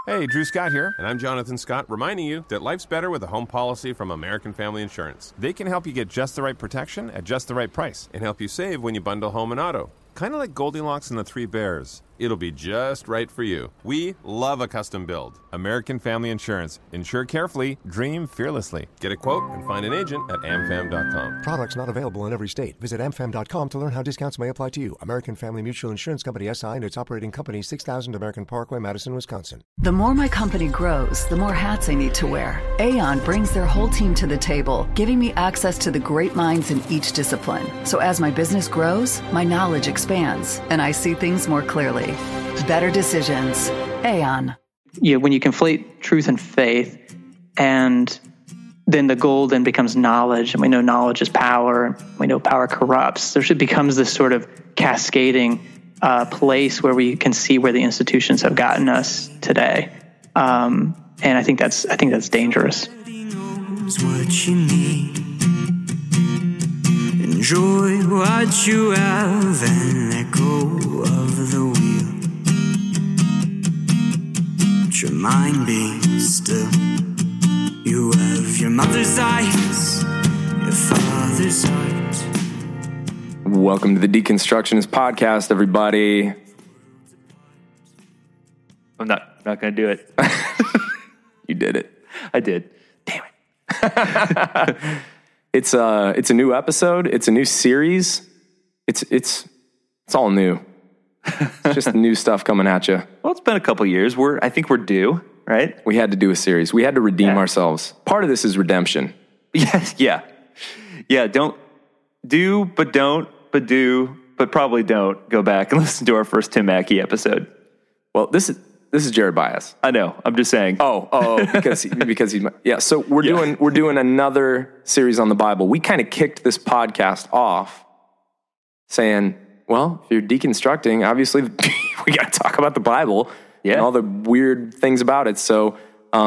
Hey, Drew Scott here, and I'm Jonathan Scott, reminding you that life's better with a home policy from American Family Insurance. They can help you get just the right protection at just the right price and help you save when you bundle home and auto. Kind of like Goldilocks and the Three Bears. It'll be just right for you. We love a custom build. American Family Insurance. Insure carefully, dream fearlessly. Get a quote and find an agent at amfam.com. Products not available in every state. Visit amfam.com to learn how discounts may apply to you. American Family Mutual Insurance Company, SI, and its operating company, 6000 American Parkway, Madison, Wisconsin. The more my company grows, the more hats I need to wear. Aon brings their whole team to the table, giving me access to the great minds in each discipline. So as my business grows, my knowledge expands, and I see things more clearly. Better decisions. Aon. Yeah, when you conflate truth and faith, and then the goal then becomes knowledge, and we know knowledge is power, and we know power corrupts. There becomes this sort of cascading place where we can see where the institutions have gotten us today, and I think that's dangerous. What you need. Enjoy what you have and let go of the wheel. Let your mind be still. You have your mother's eyes, your father's heart. Welcome to the Deconstructionist Podcast, everybody. I'm not going to do it. You did it. I did. Damn it. It's a new episode. It's a new series. It's all new. It's just new stuff coming at you. Well, it's been a couple years. I think we're due, right? We had to do a series. We had to redeem ourselves. Part of this is redemption. Yes, yeah. Don't do, but probably don't go back and listen to our first Tim Mackey episode. Well, this is Jared Bias. I know. I'm just saying. Oh, because he's yeah. So we're doing another series on the Bible. We kind of kicked this podcast off, saying, well, if you're deconstructing, obviously we got to talk about the Bible and all the weird things about it. So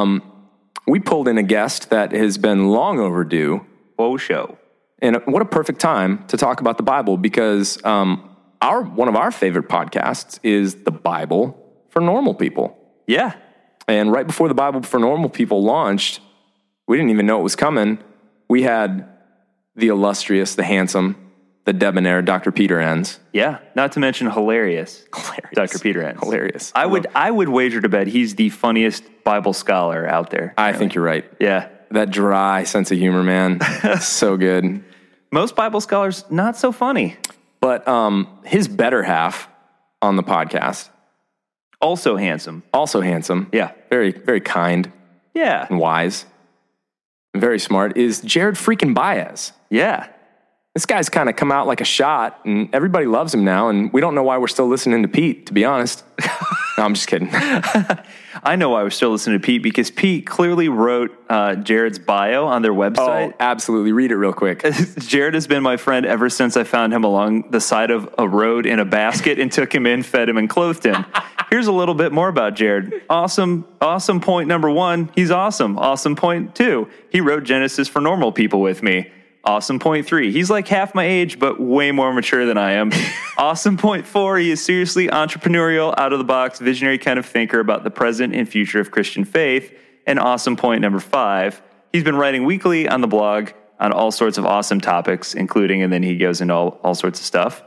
we pulled in a guest that has been long overdue. Whoa, show. And what a perfect time to talk about the Bible, because one of our favorite podcasts is The Bible for Normal People. Yeah. And right before The Bible for Normal People launched, we didn't even know it was coming. We had the illustrious, the handsome, the debonair Dr. Peter Enns. Yeah, not to mention hilarious. Dr. Peter Enns. Hilarious. I would wager to bet he's the funniest Bible scholar out there. I think you're right. Yeah. That dry sense of humor, man. So good. Most Bible scholars, not so funny. But his better half on the podcast, also handsome. Yeah. Very, very kind. Yeah. And wise. And very smart, is Jared freaking Bias. Yeah. This guy's kind of come out like a shot, and everybody loves him now, and we don't know why we're still listening to Pete, to be honest. No, I'm just kidding. I know why we're still listening to Pete, because Pete clearly wrote Jared's bio on their website. Oh, absolutely. Read it real quick. Jared has been my friend ever since I found him along the side of a road in a basket and took him in, fed him, and clothed him. Here's a little bit more about Jared. Awesome point number 1, he's awesome. Awesome point 2, he wrote Genesis for Normal People with me. Awesome point 3, he's like half my age, but way more mature than I am. Awesome point 4, he is seriously entrepreneurial, out-of-the-box, visionary kind of thinker about the present and future of Christian faith. And awesome point number 5, he's been writing weekly on the blog on all sorts of awesome topics, including, and then he goes into all sorts of stuff.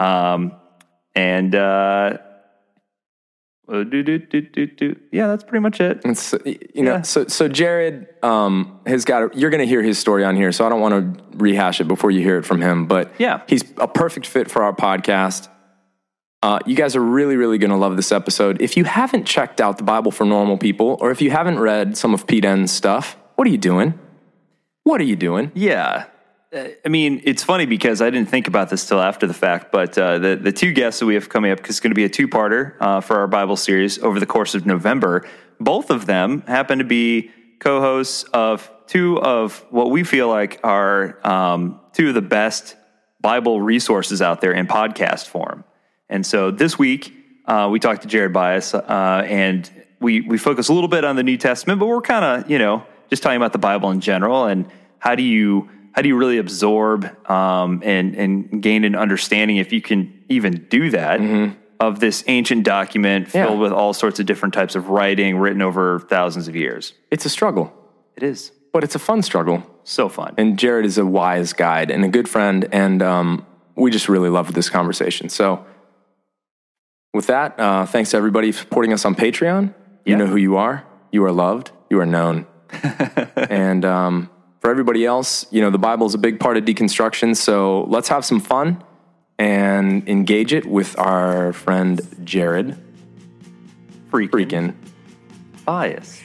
Yeah, that's pretty much it. It's, so Jared has got. You're going to hear his story on here, so I don't want to rehash it before you hear it from him. But yeah, he's a perfect fit for our podcast. You guys are really, really going to love this episode. If you haven't checked out The Bible for Normal People, or if you haven't read some of Pete Enns' stuff, what are you doing? Yeah. I mean, it's funny because I didn't think about this till after the fact, but the two guests that we have coming up, because it's going to be a two-parter for our Bible series over the course of November, both of them happen to be co-hosts of two of what we feel like are two of the best Bible resources out there in podcast form. And so this week, we talked to Jared Bias, and we focus a little bit on the New Testament, but we're kind of, just talking about the Bible in general, and how do you really absorb and gain an understanding, if you can even do that, of this ancient document filled with all sorts of different types of writing written over thousands of years. It's a struggle. It is. But it's a fun struggle. So fun. And Jared is a wise guide and a good friend, and we just really loved this conversation. So with that, thanks to everybody for supporting us on Patreon. You know who you are. You are loved. You are known. And for everybody else, the Bible is a big part of deconstruction, so let's have some fun and engage it with our friend Jared. Freaking Bias.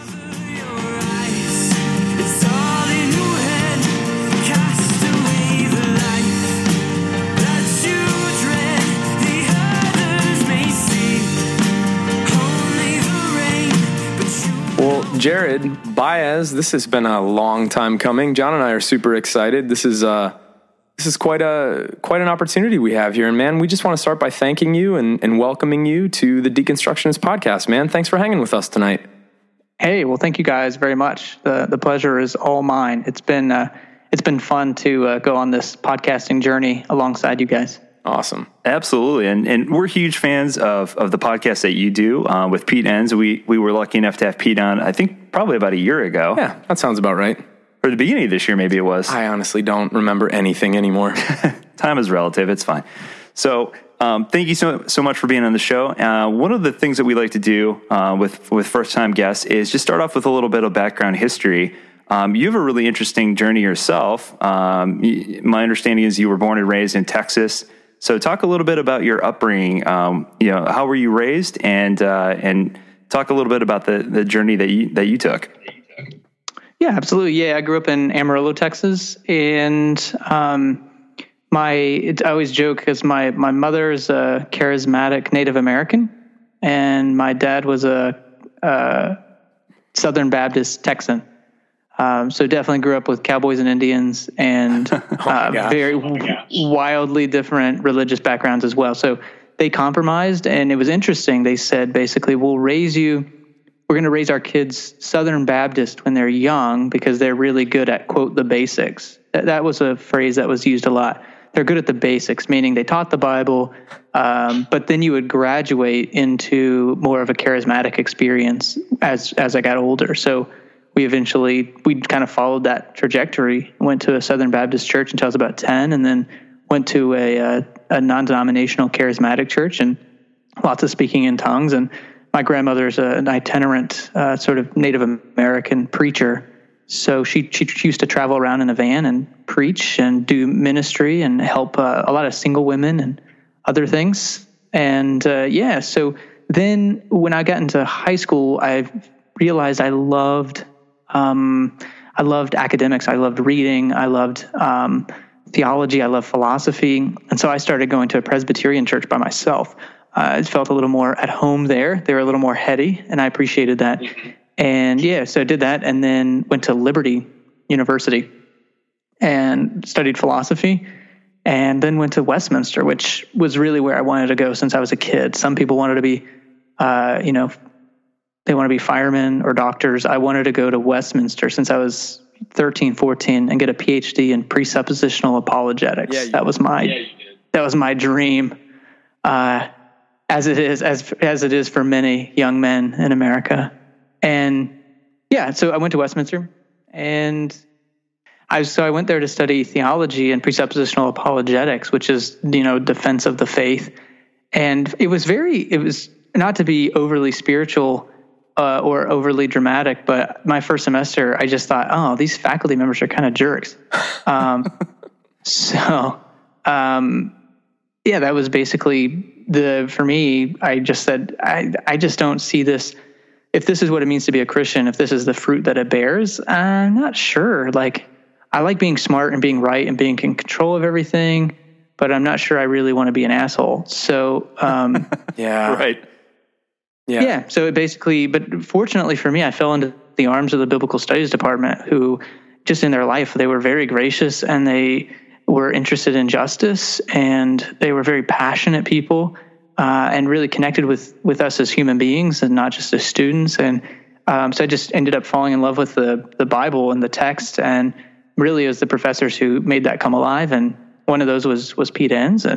It's all in your head. Cast away the life that you dread. The others may see only the rain, but you. Well, Jared Baez, this has been a long time coming. John and I are super excited. This is quite an opportunity we have here, and man, we just want to start by thanking you and welcoming you to the Deconstructionist podcast. Man, thanks for hanging with us tonight. Hey, well, thank you guys very much. The pleasure is all mine. It's been fun to go on this podcasting journey alongside you guys. Awesome. Absolutely. And we're huge fans of the podcast that you do with Pete Enns. We were lucky enough to have Pete on, I think, probably about a year ago. Yeah, that sounds about right. Or the beginning of this year, maybe it was. I honestly don't remember anything anymore. Time is relative. It's fine. So thank you so much for being on the show. One of the things that we like to do with first-time guests is just start off with a little bit of background history. You have a really interesting journey yourself. My understanding is you were born and raised in Texas. So talk a little bit about your upbringing. How were you raised, and talk a little bit about the journey that you took. Yeah, absolutely. Yeah, I grew up in Amarillo, Texas, and I always joke because my mother is a charismatic Native American, and my dad was a Southern Baptist Texan. So definitely grew up with cowboys and Indians and very wildly different religious backgrounds as well. So they compromised, and it was interesting. They said, basically, we're going to raise our kids Southern Baptist when they're young because they're really good at, quote, the basics. That was a phrase that was used a lot. They're good at the basics, meaning they taught the Bible, but then you would graduate into more of a charismatic experience as I got older. So we kind of followed that trajectory, went to a Southern Baptist church until I was about 10, and then went to a non-denominational charismatic church and lots of speaking in tongues. And my grandmother's an itinerant sort of Native American preacher. So she used to travel around in a van and preach and do ministry and help a lot of single women and other things. And so then when I got into high school, I realized I loved academics. I loved reading. I loved theology. I loved philosophy. And so I started going to a Presbyterian church by myself. I felt a little more at home there. They were a little more heady, and I appreciated that. And so I did that, and then went to Liberty University and studied philosophy, and then went to Westminster, which was really where I wanted to go since I was a kid. Some people wanted to be, they want to be firemen or doctors. I wanted to go to Westminster since I was 13, 14 and get a PhD in presuppositional apologetics. That was my dream. As it is for many young men in America. And so I went to Westminster, and I went there to study theology and presuppositional apologetics, which is, defense of the faith. And it was not to be overly spiritual or overly dramatic, but my first semester, I just thought, oh, these faculty members are kind of jerks. That was basically for me, I just said, I just don't see this. If this is what it means to be a Christian, if this is the fruit that it bears, I'm not sure. Like, I like being smart and being right and being in control of everything, but I'm not sure I really want to be an asshole. So, right. Yeah. So it basically, but fortunately for me, I fell into the arms of the Biblical Studies department, who just in their life, they were very gracious, and they were interested in justice, and they were very passionate people, and really connected with us as human beings and not just as students. And so I just ended up falling in love with the Bible and the text, and really it was the professors who made that come alive. And one of those was Pete Enns. And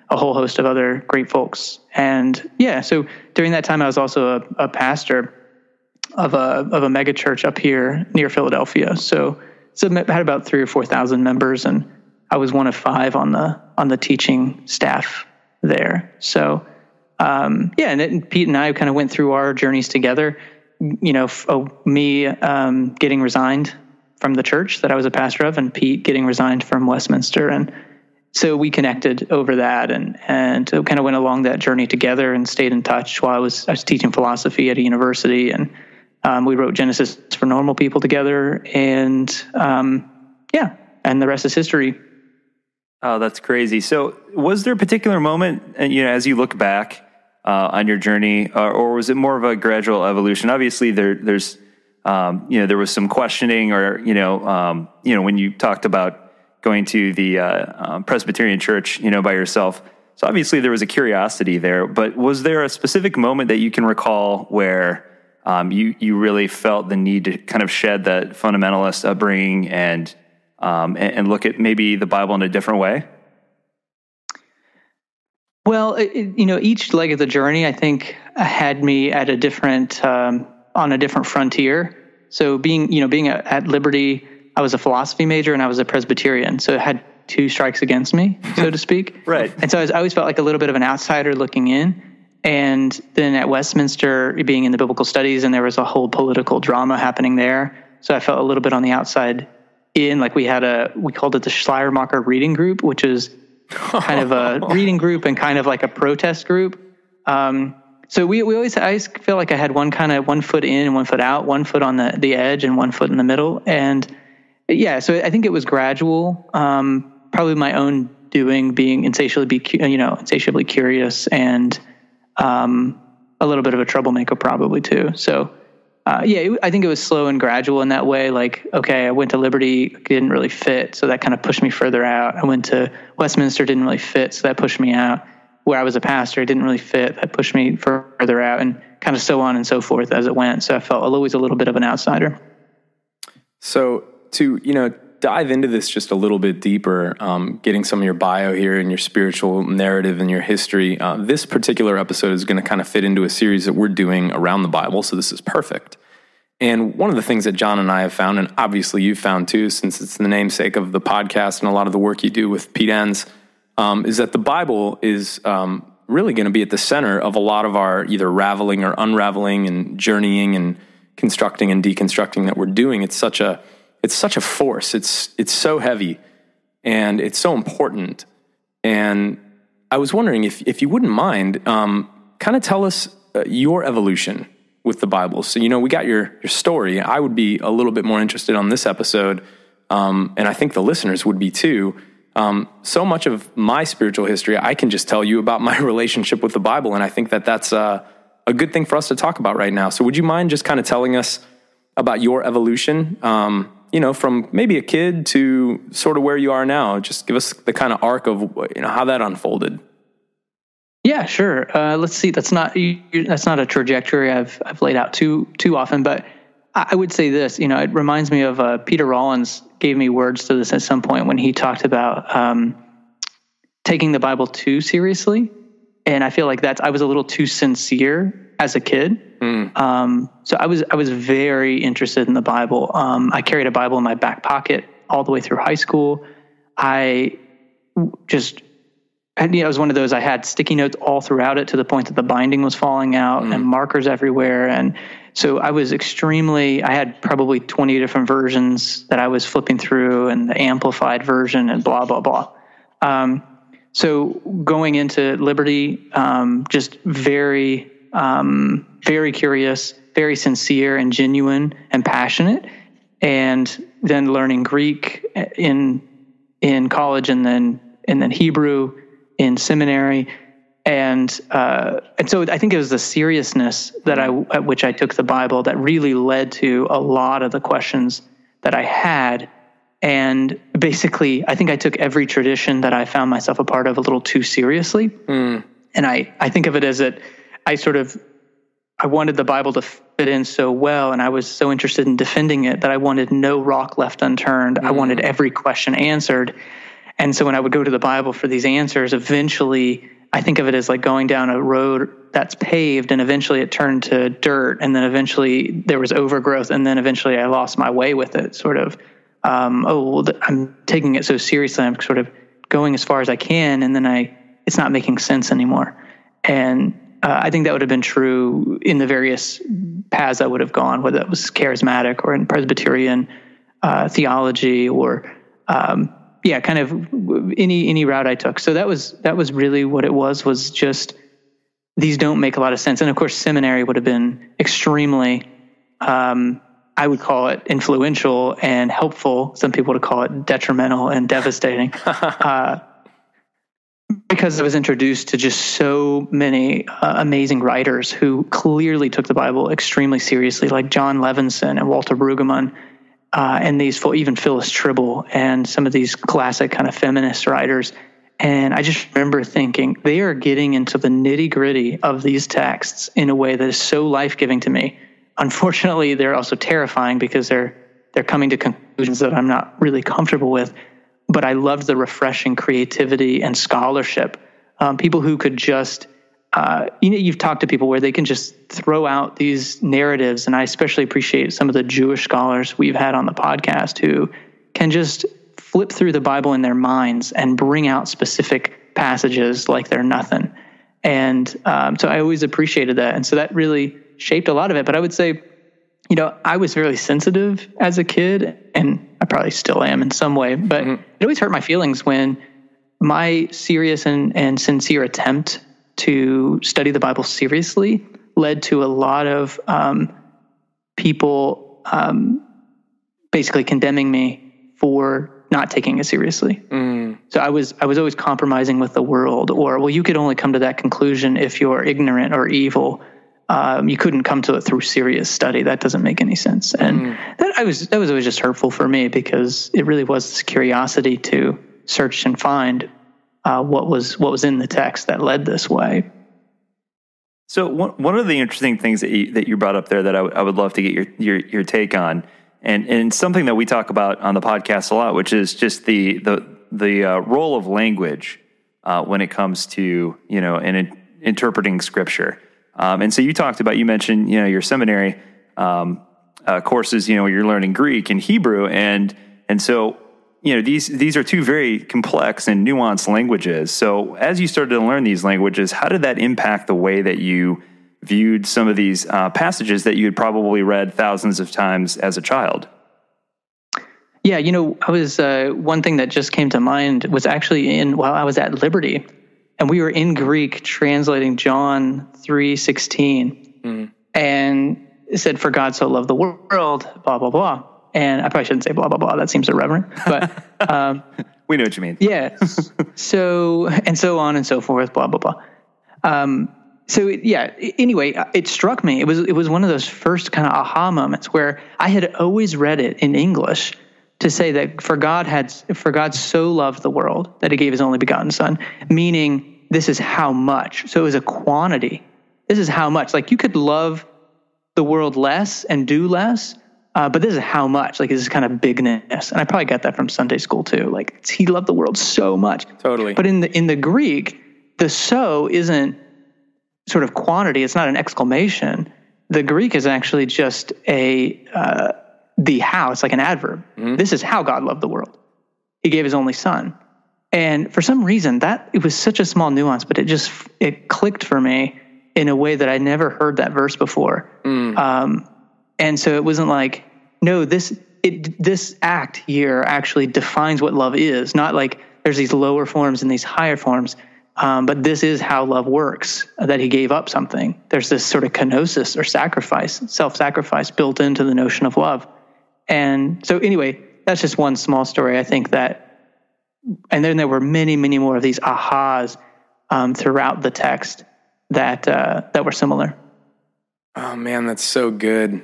a whole host of other great folks. And yeah, so during that time, I was also a pastor of a mega church up here near Philadelphia. So I had about 3,000 or 4,000 members, and I was one of 5 on the teaching staff there. So and Pete and I kind of went through our journeys together. Me getting resigned from the church that I was a pastor of, and Pete getting resigned from Westminster, and so we connected over that, and kind of went along that journey together and stayed in touch while I was teaching philosophy at a university, and we wrote Genesis for Normal People together, and and the rest is history. Oh, that's crazy. So was there a particular moment, as you look back on your journey, or was it more of a gradual evolution? Obviously there's there was some questioning, or, when you talked about going to the Presbyterian church, by yourself. So obviously there was a curiosity there, but was there a specific moment that you can recall where you really felt the need to kind of shed that fundamentalist upbringing and look at maybe the Bible in a different way? Well, each leg of the journey, I think, had me at a different, on a different frontier. So being at Liberty, I was a philosophy major and I was a Presbyterian. So it had 2 strikes against me, so to speak. Right. And so I always felt like a little bit of an outsider looking in. And then at Westminster, being in the biblical studies, and there was a whole political drama happening there. So I felt a little bit on the outside in. Like we called it the Schleiermacher Reading Group, which is kind of a reading group and kind of like a protest group. So I always feel like I had one foot in and 1 foot out, 1 foot on the edge and 1 foot in the middle. And yeah, so I think it was gradual, probably my own doing, being insatiably curious, and a little bit of a troublemaker probably too. So I think it was slow and gradual in that way. Like, okay, I went to Liberty, didn't really fit, so that kind of pushed me further out. I went to Westminster, didn't really fit, so that pushed me out. Where I was a pastor, it didn't really fit, that pushed me further out, and kind of so on and so forth as it went. So I felt always a little bit of an outsider. So to, dive into this just a little bit deeper, getting some of your bio here and your spiritual narrative and your history, this particular episode is going to kind of fit into a series that we're doing around the Bible, so this is perfect. And one of the things that John and I have found, and obviously you've found too, since it's the namesake of the podcast and a lot of the work you do with Pete Enns, is that the Bible is really going to be at the center of a lot of our either raveling or unraveling and journeying and constructing and deconstructing that we're doing. It's such a force. It's so heavy, and it's so important. And I was wondering if you wouldn't mind, kind of tell us your evolution with the Bible. So, we got your story. I would be a little bit more interested on this episode, and I think the listeners would be too. So much of my spiritual history, I can just tell you about my relationship with the Bible, and I think that's a good thing for us to talk about right now. So would you mind just kind of telling us about your evolution, from maybe a kid to sort of where you are now? Just give us the kind of arc of how that unfolded. Yeah, sure. Let's see. That's not a trajectory I've laid out too often, but I would say this. It reminds me of Peter Rollins gave me words to this at some point when he talked about taking the Bible too seriously, and I feel like I was a little too sincere as a kid. So I was very interested in the Bible. I carried a Bible in my back pocket all the way through high school. I was one of those, I had sticky notes all throughout it to the point that the binding was falling out and markers everywhere. And so I had probably 20 different versions that I was flipping through, and the amplified version and blah, blah, blah. So going into Liberty, just very, very curious, very sincere and genuine and passionate. And then learning Greek in college, and then Hebrew in seminary. And so I think it was the seriousness at which I took the Bible that really led to a lot of the questions that I had. And basically, I think I took every tradition that I found myself a part of a little too seriously. And I think of it as that I wanted the Bible to fit in so well, and I was so interested in defending it that I wanted no rock left unturned. I wanted every question answered. And so when I would go to the Bible for these answers, eventually I think of it as like going down a road that's paved, and eventually it turned to dirt, and then eventually there was overgrowth, and then eventually I lost my way with it, sort of. I'm taking it so seriously, I'm sort of going as far as I can, and then it's not making sense anymore. And I think that would have been true in the various paths I would have gone, whether it was charismatic or in Presbyterian theology, or kind of any route I took. So that was really what it was just these don't make a lot of sense. And of course, seminary would have been extremely, I would call it influential and helpful. Some people would call it detrimental and devastating. Because I was introduced to just so many amazing writers who clearly took the Bible extremely seriously, like John Levinson and Walter Brueggemann, and even Phyllis Tribble, and some of these classic kind of feminist writers. And I just remember thinking, they are getting into the nitty-gritty of these texts in a way that is so life-giving to me. Unfortunately, they're also terrifying because they're coming to conclusions that I'm not really comfortable with. But I loved the refreshing creativity and scholarship. People who could just, you've talked to people where they can just throw out these narratives. And I especially appreciate some of the Jewish scholars we've had on the podcast who can just flip through the Bible in their minds and bring out specific passages like they're nothing. And so I always appreciated that. And so that really shaped a lot of it. But I would say, I was very sensitive as a kid, and I probably still am in some way, but it always hurt my feelings when my serious and sincere attempt to study the Bible seriously led to a lot of people basically condemning me for not taking it seriously. So I was always compromising with the world, or, well, you could only come to that conclusion if you're ignorant or evil. You couldn't come to it through serious study. That doesn't make any sense. And that was always just hurtful for me, because it really was this curiosity to search and find what was in the text that led this way. So one of the interesting things that you brought up there that I would love to get your take on, and something that we talk about on the podcast a lot, which is just the role of language when it comes to interpreting Scripture. And so you mentioned, your seminary courses, you're learning Greek and Hebrew. And so, these are two very complex and nuanced languages. So as you started to learn these languages, how did that impact the way that you viewed some of these passages that you had probably read thousands of times as a child? Yeah, I was, one thing that just came to mind was actually while I was at Liberty, and we were in Greek translating John 3:16, and it said, "For God so loved the world," blah, blah, blah. And I probably shouldn't say blah, blah, blah. That seems irreverent. But we know what you mean. Yeah. So on and so forth, blah, blah, blah. Anyway, it struck me. It was one of those first kind of aha moments where I had always read it in English to say that for God so loved the world that he gave his only begotten son, meaning this is how much. So it was a quantity. This is how much. Like, you could love the world less and do less, but this is how much. Like, this is kind of bigness. And I probably got that from Sunday school too. Like, he loved the world so much. Totally. But in the Greek, the so isn't sort of quantity. It's not an exclamation. The Greek is actually just the how. It's like an adverb. This is how God loved the world. He gave his only son. And for some reason, it was such a small nuance, but it clicked for me in a way that I never heard that verse before. And so it wasn't like, no, this act here actually defines what love is. Not like there's these lower forms and these higher forms, but this is how love works, that he gave up something. There's this sort of kenosis or sacrifice, self-sacrifice built into the notion of love. And so anyway, that's just one small story. I think that, and then there were many, many more of these ahas throughout the text that were similar. Oh man, that's so good.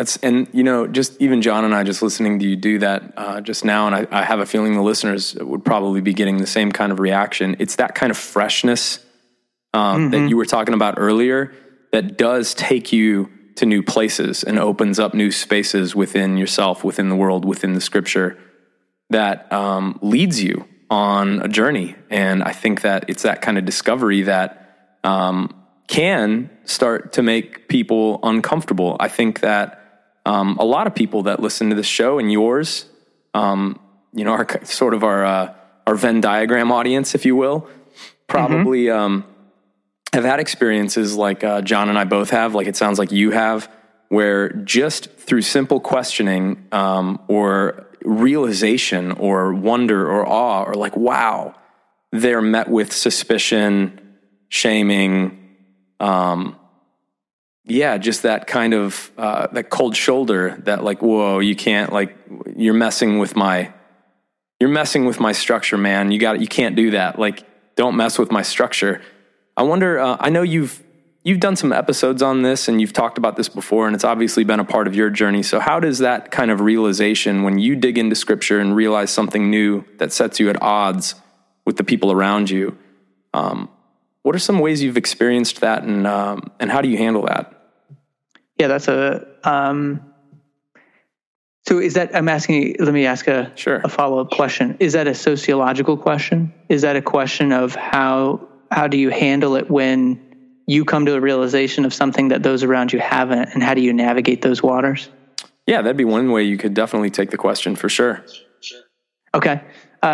Just even John and I just listening to you do that just now, and I have a feeling the listeners would probably be getting the same kind of reaction. It's that kind of freshness that you were talking about earlier that does take you to new places and opens up new spaces within yourself, within the world, within the Scripture, that leads you on a journey. And I think that it's that kind of discovery that can start to make people uncomfortable. I think that a lot of people that listen to this show and yours, are sort of our Venn diagram audience, if you will, probably have had experiences like John and I both have, like it sounds like you have, where just through simple questioning or realization or wonder or awe or like, wow, they're met with suspicion, shaming, just that kind of that cold shoulder that like, whoa, you can't, like, you're messing with my structure, man. You can't do that. Like, don't mess with my structure. I wonder, I know you've done some episodes on this and you've talked about this before, and it's obviously been a part of your journey. So how does that kind of realization, when you dig into scripture and realize something new that sets you at odds with the people around you, what are some ways you've experienced that, and how do you handle that? Yeah, that's so is that, I'm asking, let me ask a follow-up question. Is that a sociological question? Is that a question of how do you handle it when you come to a realization of something that those around you haven't, and how do you navigate those waters? Yeah, that'd be one way you could definitely take the question, for sure. Okay.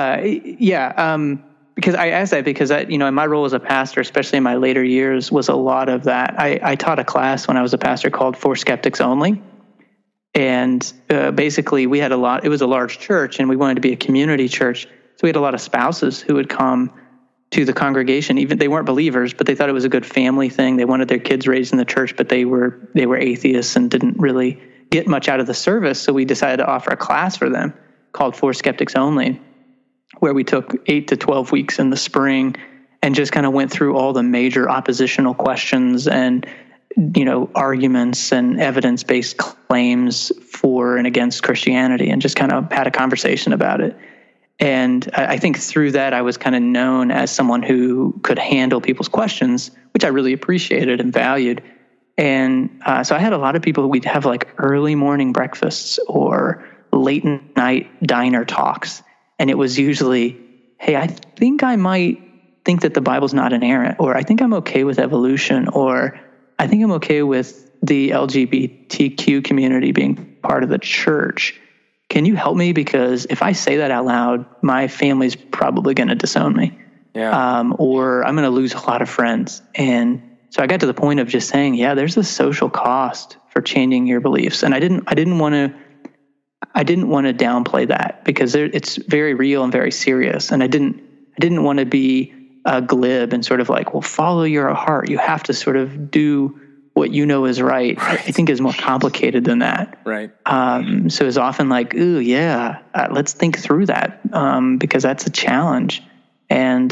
Because I asked that because in my role as a pastor, especially in my later years, was a lot of that. I taught a class when I was a pastor called For Skeptics Only. And basically we had it was a large church, and we wanted to be a community church. So we had a lot of spouses who would come to the congregation. Even they weren't believers, but they thought it was a good family thing. They wanted their kids raised in the church, but they were atheists and didn't really get much out of the service. So we decided to offer a class for them called For Skeptics Only, where we took 8 to 12 weeks in the spring and just kind of went through all the major oppositional questions and, arguments and evidence-based claims for and against Christianity, and just kind of had a conversation about it. And I think through that, I was kind of known as someone who could handle people's questions, which I really appreciated and valued. And so I had a lot of people who we'd have like early morning breakfasts or late night diner talks. And it was usually, hey, I think I might think that the Bible's not inerrant, or I think I'm okay with evolution, or I think I'm okay with the LGBTQ community being part of the church. Can you help me? Because if I say that out loud, my family's probably going to disown me. Yeah. Or I'm going to lose a lot of friends. And so I got to the point of just saying, yeah, there's a social cost for changing your beliefs. And I didn't want to downplay that, because it's very real and very serious. And I didn't want to be glib and sort of like, well, follow your heart. You have to sort of do what you know is right. I think is more complicated than that. Right. So it's often like, ooh, yeah, let's think through that, because that's a challenge. And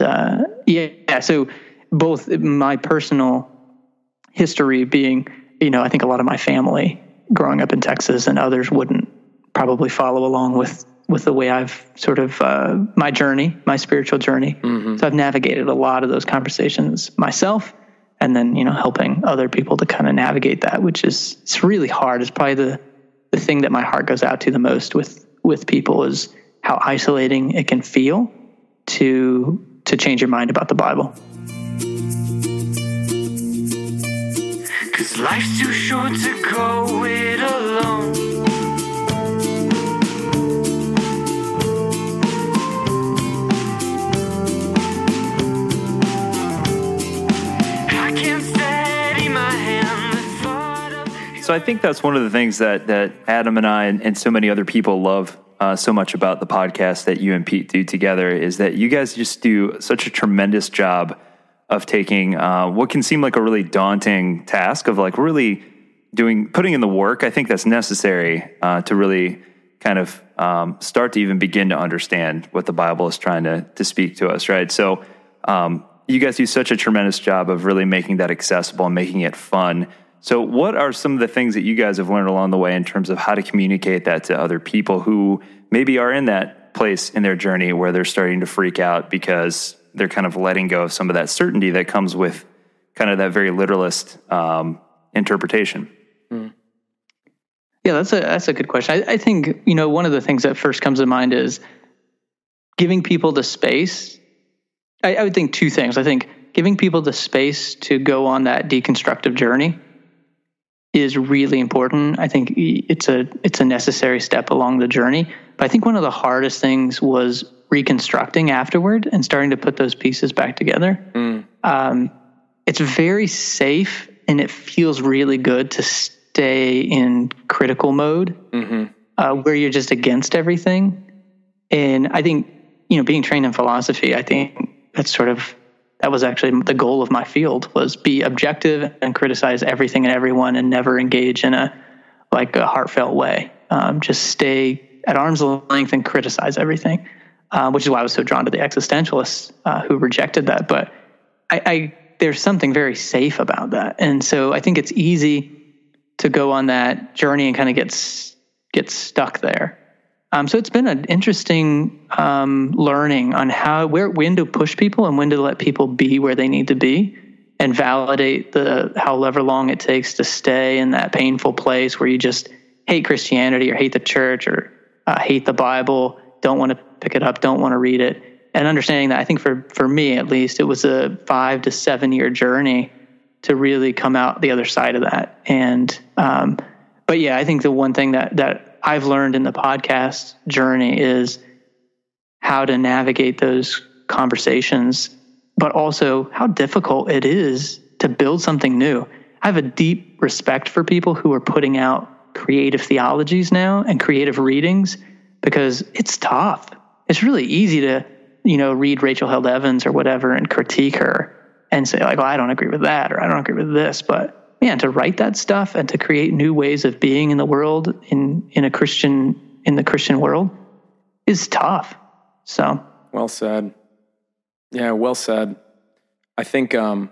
so both my personal history being, I think a lot of my family growing up in Texas and others wouldn't probably follow along with the way I've sort of my spiritual journey. Mm-hmm. So I've navigated a lot of those conversations myself. And then, helping other people to kind of navigate that, which it's really hard. It's probably the thing that my heart goes out to the most with people, is how isolating it can feel to change your mind about the Bible. 'Cause life's too short to go it alone. So I think that's one of the things that Adam and I and so many other people love so much about the podcast that you and Pete do together, is that you guys just do such a tremendous job of taking what can seem like a really daunting task of like really putting in the work. I think that's necessary to really kind of start to even begin to understand what the Bible is trying to speak to us, right? So you guys do such a tremendous job of really making that accessible and making it fun. So what are some of the things that you guys have learned along the way in terms of how to communicate that to other people who maybe are in that place in their journey where they're starting to freak out because they're kind of letting go of some of that certainty that comes with kind of that very literalist interpretation? Yeah, that's a good question. I think, one of the things that first comes to mind is giving people the space, I would think two things. I think giving people the space to go on that deconstructive journey is really important. I think it's a necessary step along the journey. But I think one of the hardest things was reconstructing afterward and starting to put those pieces back together. It's very safe and it feels really good to stay in critical mode, where you're just against everything. And I think, being trained in philosophy, I think that was actually the goal of my field, was be objective and criticize everything and everyone and never engage in a heartfelt way. Just stay at arm's length and criticize everything, which is why I was so drawn to the existentialists who rejected that. But there's something very safe about that. And so I think it's easy to go on that journey and kind of get stuck there. So it's been an interesting learning on when to push people and when to let people be where they need to be, and validate however long it takes to stay in that painful place where you just hate Christianity or hate the church or hate the Bible, don't want to pick it up, don't want to read it. And understanding that, I think for me at least, it was a 5 to 7 year journey to really come out the other side of that. And but yeah, I think the one thing that I've learned in the podcast journey is how to navigate those conversations, but also how difficult it is to build something new. I have a deep respect for people who are putting out creative theologies now and creative readings, because it's tough. It's really easy to, read Rachel Held Evans or whatever and critique her and say well, I don't agree with that, or I don't agree with this. But man, to write that stuff and to create new ways of being in the world, in the Christian world, is tough. So well said. Yeah, well said. I think one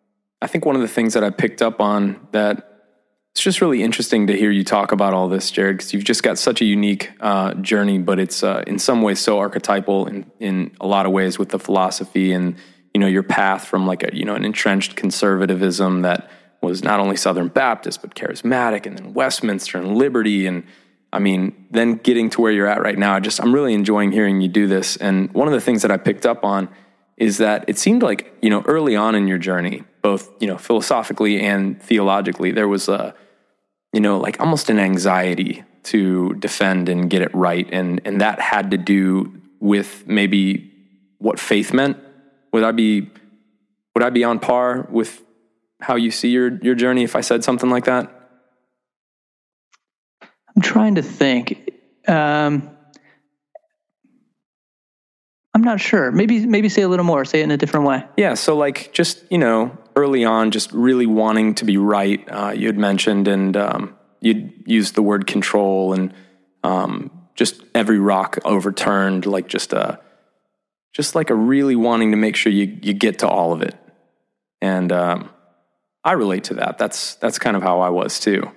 of the things that I picked up on that it's just really interesting to hear you talk about all this, Jared, because you've just got such a unique journey, but it's in some ways so archetypal in a lot of ways with the philosophy and your path from an entrenched conservatism that was not only Southern Baptist, but charismatic, and then Westminster and Liberty. And then getting to where you're at right now, I'm really enjoying hearing you do this. And one of the things that I picked up on is that it seemed like, early on in your journey, both, philosophically and theologically, there was almost an anxiety to defend and get it right. And that had to do with maybe what faith meant. Would I be on par with how you see your journey if I said something like that? I'm trying to think. I'm not sure. Maybe say a little more. Say it in a different way. Yeah. So early on, just really wanting to be right. You had mentioned, and you'd used the word control, and just every rock overturned, just like a really wanting to make sure you get to all of it. And I relate to that. That's kind of how I was too.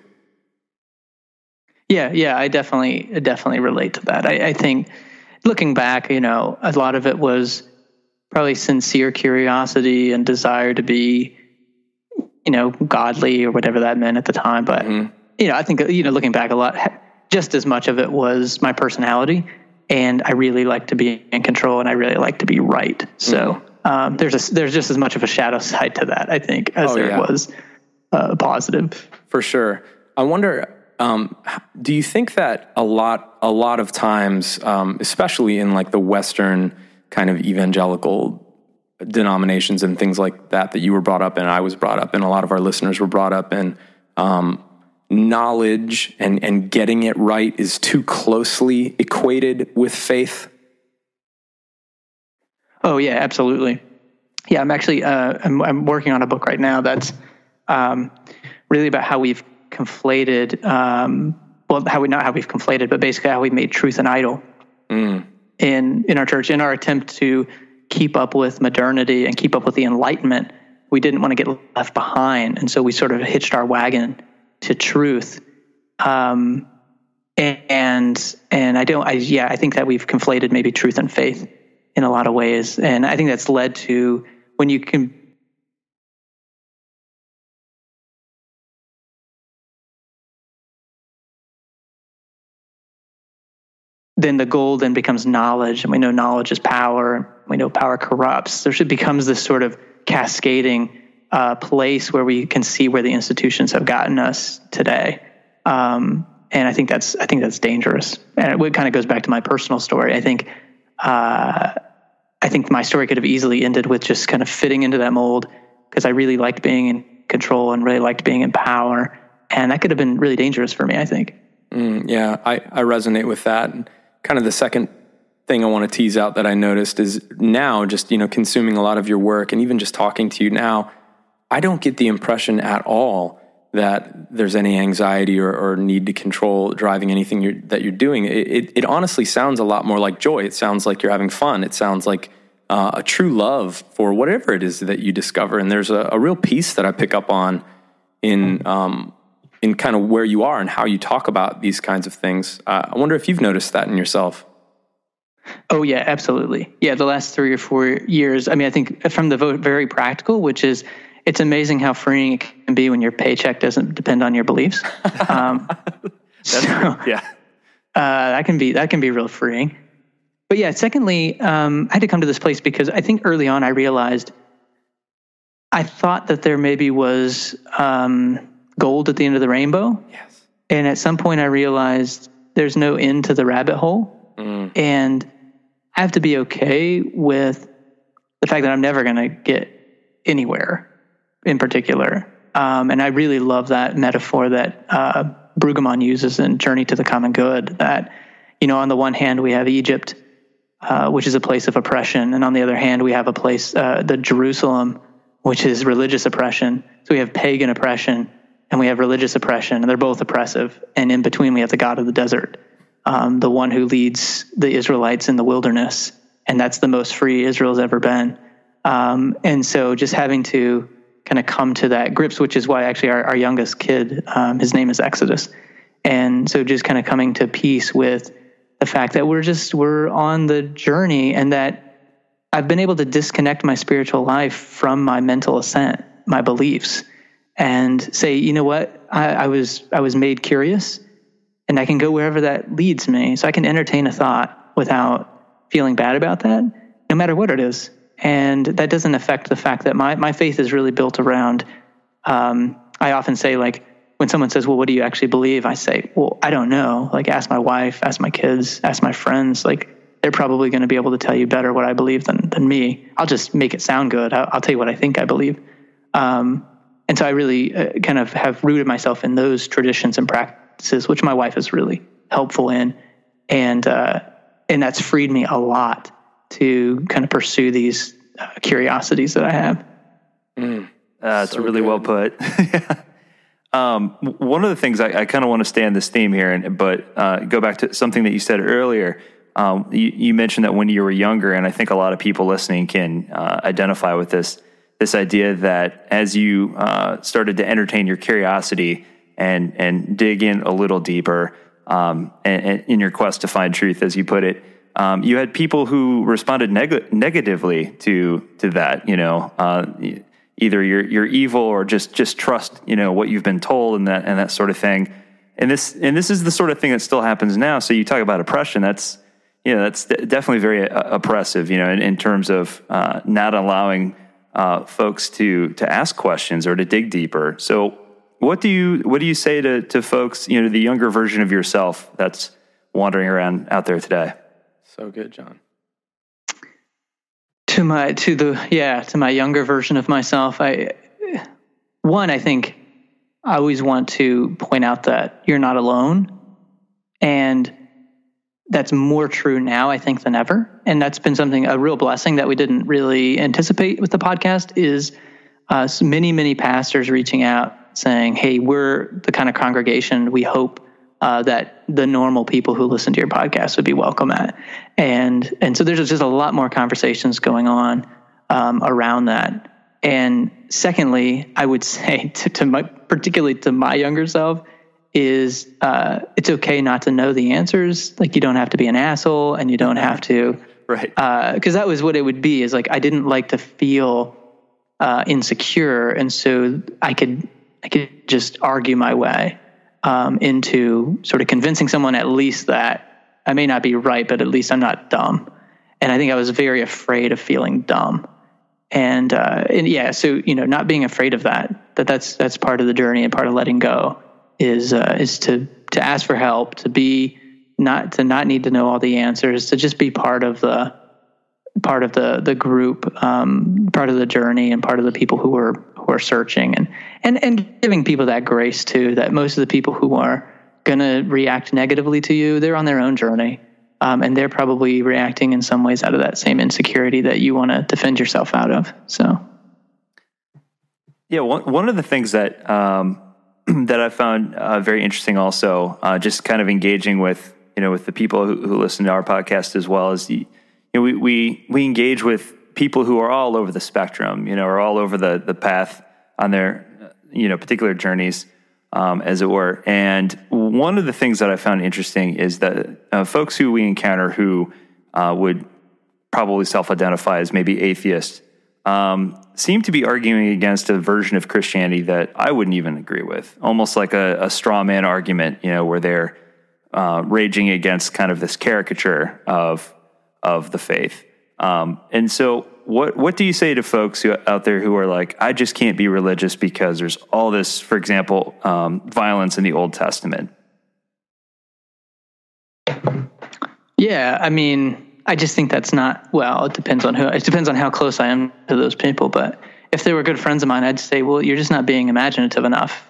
Yeah, I definitely relate to that. I think looking back, a lot of it was probably sincere curiosity and desire to be, godly or whatever that meant at the time. But, I think, looking back a lot, just as much of it was my personality, and I really like to be in control and I really like to be right. So there's just as much of a shadow side to that, I think, as was positive. For sure. I wonder, do you think that a lot of times, especially in the Western kind of evangelical denominations and things like that you were brought up in, I was brought up in, a lot of our listeners were brought up in, knowledge and getting it right is too closely equated with faith? Oh yeah, absolutely. Yeah, I'm actually, I'm working on a book right now that's really about how we've conflated, not how we've conflated, but basically how we made truth an idol in our church. In our attempt to keep up with modernity and keep up with the Enlightenment, we didn't want to get left behind, and so we sort of hitched our wagon to truth. And I think that we've conflated maybe truth and faith in a lot of ways, and I think that's led to when you can. then the goal then becomes knowledge, and we know knowledge is power, and we know power corrupts. There becomes this sort of cascading place where we can see where the institutions have gotten us today. And I think that's dangerous. And it kind of goes back to my personal story. I think my story could have easily ended with just kind of fitting into that mold, because I really liked being in control and really liked being in power. And that could have been really dangerous for me, I think. Yeah, I resonate with that. And kind of the second thing I want to tease out that I noticed is now, just, consuming a lot of your work and even just talking to you now, I don't get the impression at all that there's any anxiety or need to control driving anything that you're doing. It honestly sounds a lot more like joy. It sounds like you're having fun. It sounds like a true love for whatever it is that you discover. And there's a real peace that I pick up on in kind of where you are and how you talk about these kinds of things. I wonder if you've noticed that in yourself. Oh, yeah, absolutely. Yeah, the last 3 or 4 years, I think from the very practical, which is, it's amazing how freeing it can be when your paycheck doesn't depend on your beliefs. That can be real freeing. But yeah, secondly, I had to come to this place because I think early on I realized I thought that there maybe was gold at the end of the rainbow. Yes. And at some point I realized there's no end to the rabbit hole. And I have to be okay with the fact that I'm never going to get anywhere in particular. And I really love that metaphor that Brueggemann uses in Journey to the Common Good, that, on the one hand, we have Egypt, which is a place of oppression. And on the other hand, we have a place, the Jerusalem, which is religious oppression. So we have pagan oppression and we have religious oppression, and they're both oppressive. And in between, we have the God of the desert, the one who leads the Israelites in the wilderness. And that's the most free Israel's ever been. And so just having to kind of come to that grips, which is why actually our youngest kid, his name is Exodus. And so just kind of coming to peace with the fact that we're on the journey, and that I've been able to disconnect my spiritual life from my mental assent, my beliefs, and say, you know what, I was made curious, and I can go wherever that leads me. So I can entertain a thought without feeling bad about that, no matter what it is. And that doesn't affect the fact that my faith is really built around, I often say, like, when someone says, well, what do you actually believe? I say, well, I don't know. Like, ask my wife, ask my kids, ask my friends. Like, they're probably going to be able to tell you better what I believe than me. I'll just make it sound good. I'll tell you what I think I believe. And so I really kind of have rooted myself in those traditions and practices, which my wife is really helpful in. And that's freed me a lot to kind of pursue these curiosities that I have. That's so really good. Well put. One of the things I kind of want to stay on this theme here, but go back to something that you said earlier. You mentioned that when you were younger, and I think a lot of people listening can identify with this idea that as you started to entertain your curiosity and dig in a little deeper, and in your quest to find truth, as you put it, you had people who responded negatively to that. Either you're evil or just trust what you've been told and that sort of thing. And this is the sort of thing that still happens now. So you talk about oppression. That's definitely very oppressive. In terms of not allowing folks to ask questions or to dig deeper. So what do you say to folks, the younger version of yourself that's wandering around out there today? So good, John. To my younger version of myself, I think I always want to point out that you're not alone, and that's more true now, I think, than ever. And that's been a real blessing that we didn't really anticipate with the podcast, is many, many pastors reaching out saying, hey, we're the kind of congregation we hope that the normal people who listen to your podcast would be welcome at. And so there's just a lot more conversations going on around that. And secondly, I would say particularly to my younger self, is it's okay not to know the answers. Like, you don't have to be an asshole, and you don't have to, right? Because that was what it would be. Is like, I didn't like to feel insecure, and so I could just argue my way into sort of convincing someone at least that I may not be right, but at least I'm not dumb. And I think I was very afraid of feeling dumb. And yeah, so, not being afraid of that's part of the journey, and part of letting go is to ask for help, to not need to know all the answers, to just be part of the group, part of the journey, and part of the people who are searching, and giving people that grace too, that most of the people who are going to react negatively to you, they're on their own journey. And they're probably reacting in some ways out of that same insecurity that you want to defend yourself out of. So, yeah, one of the things that that I found very interesting, also, just kind of engaging with with the people who listen to our podcast, as well as we engage with people who are all over the spectrum, are all over the path on their particular journeys. As it were. And one of the things that I found interesting is that folks who we encounter who would probably self-identify as maybe atheists seem to be arguing against a version of Christianity that I wouldn't even agree with, almost like a straw man argument, where they're raging against kind of this caricature of the faith. And so what do you say to folks out there who are like, I just can't be religious because there's all this, for example, violence in the Old Testament? Yeah, I mean, I just think that's not, well, it depends on how close I am to those people. But if they were good friends of mine, I'd say, well, you're just not being imaginative enough.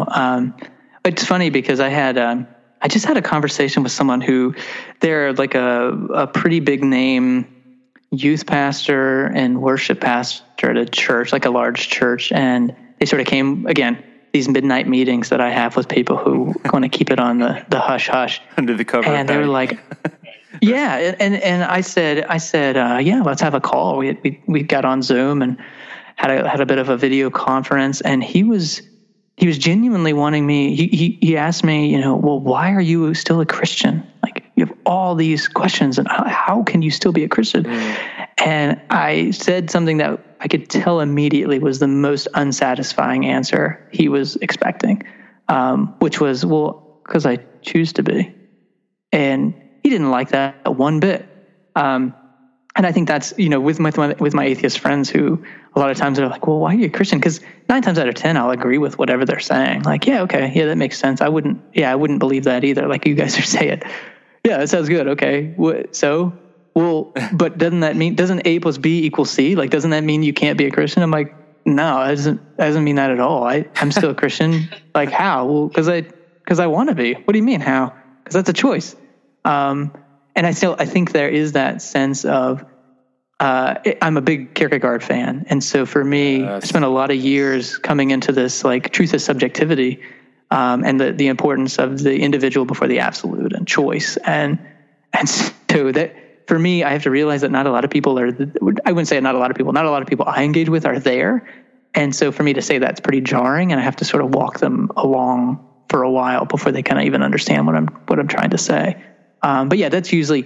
It's funny because I just had a conversation with someone who they're like a pretty big name youth pastor and worship pastor at a church, like a large church. And they sort of came, again, these midnight meetings that I have with people who want to keep it on the hush hush. Under the cover. And they were like, yeah. And I said, yeah, let's have a call. We got on Zoom and had a bit of a video conference, and he was genuinely wanting me. He asked me, well, why are you still a Christian? Like, you have all these questions, and how can you still be a Christian? And I said something that I could tell immediately was the most unsatisfying answer he was expecting, which was, well, because I choose to be. And he didn't like that one bit. And I think that's, with my atheist friends who a lot of times they're like, well, why are you a Christian? Because 9 times out of 10, I'll agree with whatever they're saying. Like, yeah, okay. Yeah, that makes sense. I wouldn't believe that either. Like you guys are saying, yeah, that sounds good. Okay. So, well, but doesn't A plus B equal C? Like, doesn't that mean you can't be a Christian? I'm like, no, that doesn't mean that at all. I'm still a Christian. Like how? Well, because I want to be. What do you mean how? Because that's a choice. And I think there is that sense of, I'm a big Kierkegaard fan. And so for me, I spent a lot of years coming into this, like, truth is subjectivity, and the importance of the individual before the absolute and choice. And so that for me, I have to realize that not a lot of people I wouldn't say not a lot of people I engage with are there. And so for me to say that's pretty jarring, and I have to sort of walk them along for a while before they kind of even understand what I'm trying to say. But yeah, that's usually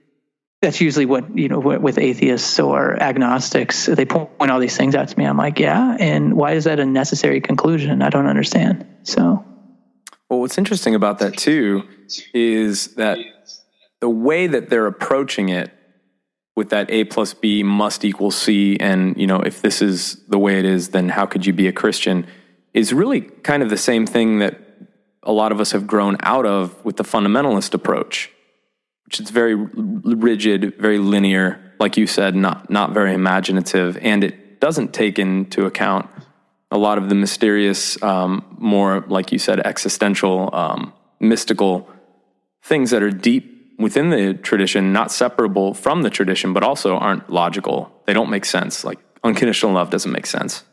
what, with atheists or agnostics, they point all these things out to me. I'm like, yeah. And why is that a necessary conclusion? I don't understand. So. Well, what's interesting about that too, is that the way that they're approaching it with that A plus B must equal C. And, if this is the way it is, then how could you be a Christian, is really kind of the same thing that a lot of us have grown out of with the fundamentalist approach, which is very rigid, very linear, like you said, not very imaginative, and it doesn't take into account a lot of the mysterious, more, like you said, existential, mystical things that are deep within the tradition, not separable from the tradition, but also aren't logical. They don't make sense. Like unconditional love doesn't make sense.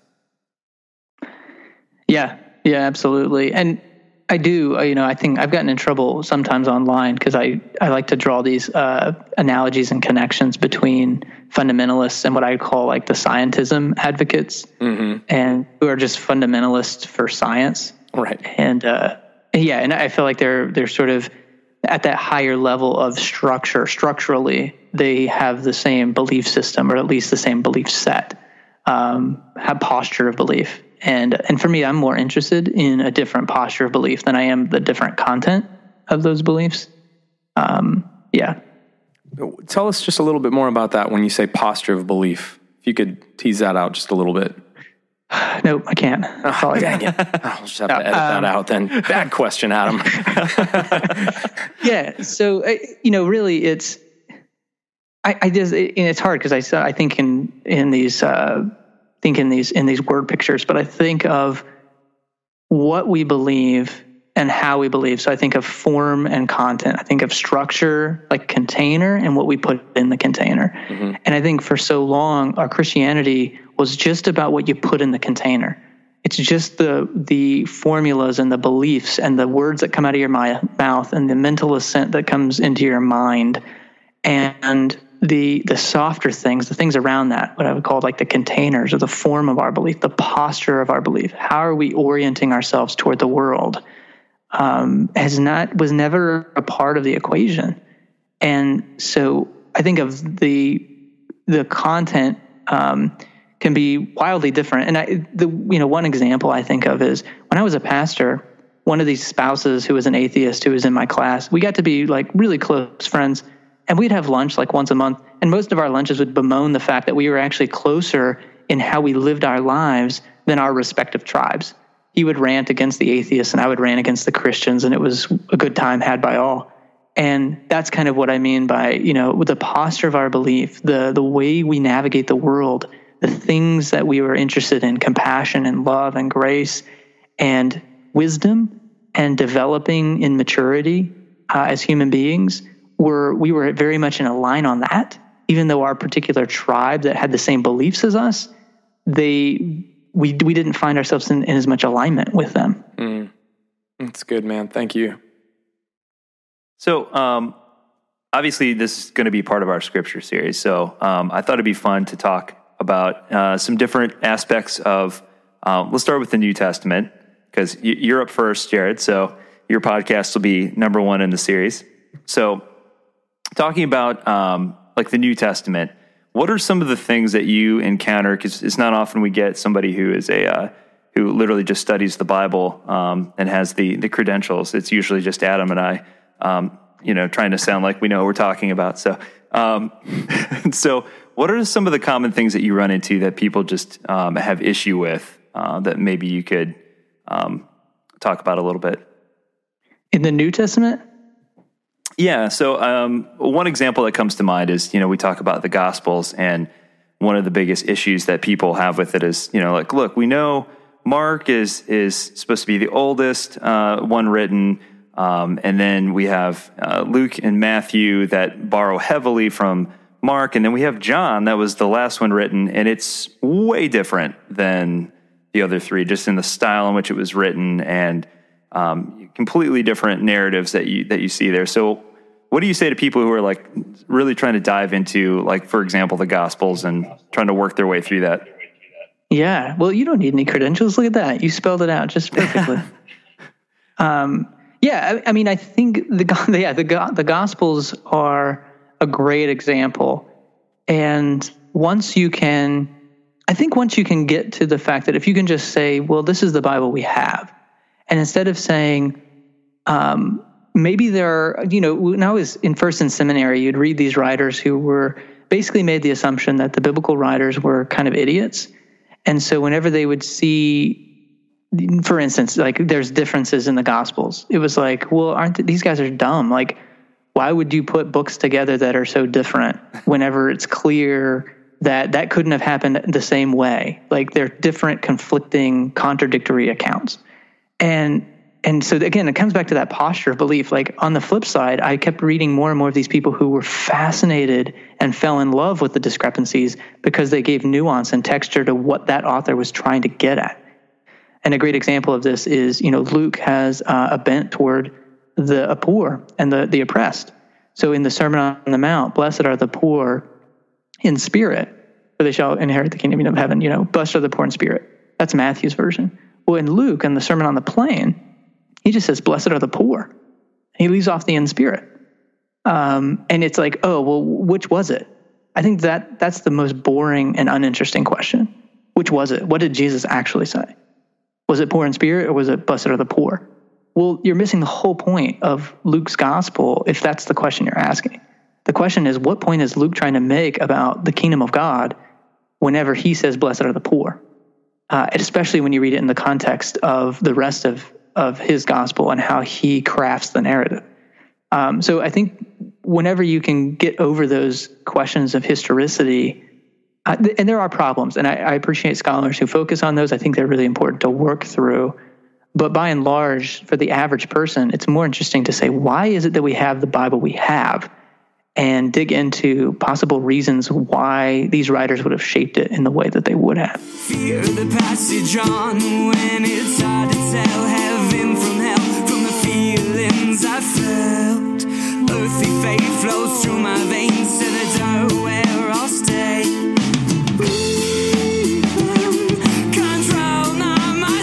Yeah, absolutely. And I do, I think I've gotten in trouble sometimes online because I like to draw these analogies and connections between fundamentalists and what I call like the scientism advocates, and who are just fundamentalists for science. Right. And and I feel like they're sort of at that higher level of structurally, they have the same belief system, or at least the same belief set, have posture of belief. And for me, I'm more interested in a different posture of belief than I am the different content of those beliefs. Yeah. Tell us just a little bit more about that when you say posture of belief. If you could tease that out just a little bit. Nope, I can't. Oh, dang it. I'll just have to edit that out then. Bad question, Adam. Yeah. So, really it's, I just, and it's hard because I think in these word pictures, but I think of what we believe and how we believe. So I think of form and content. I think of structure, like container, and what we put in the container. Mm-hmm. And I think for so long, our Christianity was just about what you put in the container. It's just the formulas and the beliefs and the words that come out of your mouth and the mental assent that comes into your mind, and the softer things, the things around that, what I would call like the containers or the form of our belief, the posture of our belief. How are we orienting ourselves toward the world? Was never a part of the equation. And so I think of the content can be wildly different. And one example I think of is when I was a pastor, one of these spouses who was an atheist who was in my class, we got to be like really close friends, and we'd have lunch like once a month. And most of our lunches would bemoan the fact that we were actually closer in how we lived our lives than our respective tribes. He would rant against the atheists and I would rant against the Christians, and it was a good time had by all. And that's kind of what I mean by, with the posture of our belief, the way we navigate the world, the things that we were interested in, compassion and love and grace and wisdom and developing in maturity as human beings, we were very much in a line on that. Even though our particular tribe that had the same beliefs as us, we didn't find ourselves in as much alignment with them. That's good, man. Thank you. So, obviously this is going to be part of our scripture series. So, I thought it'd be fun to talk about some different aspects of, let's start with the New Testament, because you're up first, Jared. So your podcast will be number one in the series. So talking about, like the New Testament, what are some of the things that you encounter? Because it's not often we get somebody who is who literally just studies the Bible and has the credentials. It's usually just Adam and I, trying to sound like we know what we're talking about. So, so what are some of the common things that you run into that people just have issue with that maybe you could talk about a little bit? In the New Testament? Yeah. So one example that comes to mind is, we talk about the Gospels, and one of the biggest issues that people have with it is, like, look, we know Mark is supposed to be the oldest one written, and then we have Luke and Matthew that borrow heavily from Mark, and then we have John that was the last one written, and it's way different than the other three, just in the style in which it was written, and completely different narratives that you see there. So what do you say to people who are like really trying to dive into, like, for example, the Gospels and trying to work their way through that? Yeah. Well, you don't need any credentials. Look at that. You spelled it out just perfectly. Yeah. I mean, I think the Gospels are a great example. And once you can get to the fact that if you can just say, well, this is the Bible we have, and instead of saying, maybe there are, when I was first in seminary, you'd read these writers who were basically made the assumption that the biblical writers were kind of idiots. And so whenever they would see, for instance, like there's differences in the Gospels, it was like, well, these guys are dumb. Like, why would you put books together that are so different whenever it's clear that couldn't have happened the same way? Like, they're different, conflicting, contradictory accounts. And so again, it comes back to that posture of belief. Like, on the flip side, I kept reading more and more of these people who were fascinated and fell in love with the discrepancies because they gave nuance and texture to what that author was trying to get at. And a great example of this is, Luke has a bent toward the poor and the oppressed. So in the Sermon on the Mount, blessed are the poor in spirit, for they shall inherit the kingdom of heaven. Blessed are the poor in spirit. That's Matthew's version. Well, in Luke, in the Sermon on the Plain, he just says, blessed are the poor. He leaves off the in spirit. And it's like, oh, well, which was it? I think that's the most boring and uninteresting question. Which was it? What did Jesus actually say? Was it poor in spirit, or was it blessed are the poor? Well, you're missing the whole point of Luke's gospel if that's the question you're asking. The question is, what point is Luke trying to make about the kingdom of God whenever he says, blessed are the poor? And especially when you read it in the context of the rest of his gospel and how he crafts the narrative. So I think whenever you can get over those questions of historicity, and there are problems, and I appreciate scholars who focus on those. I think they're really important to work through. But by and large, for the average person, it's more interesting to say, why is it that we have the Bible we have? And dig into possible reasons why these writers would have shaped it in the way that they would have. Fear the passage on when it's hard to tell heaven from hell, from the feelings I felt. Earthly faith flows through my veins to the door where I'll stay. Control not my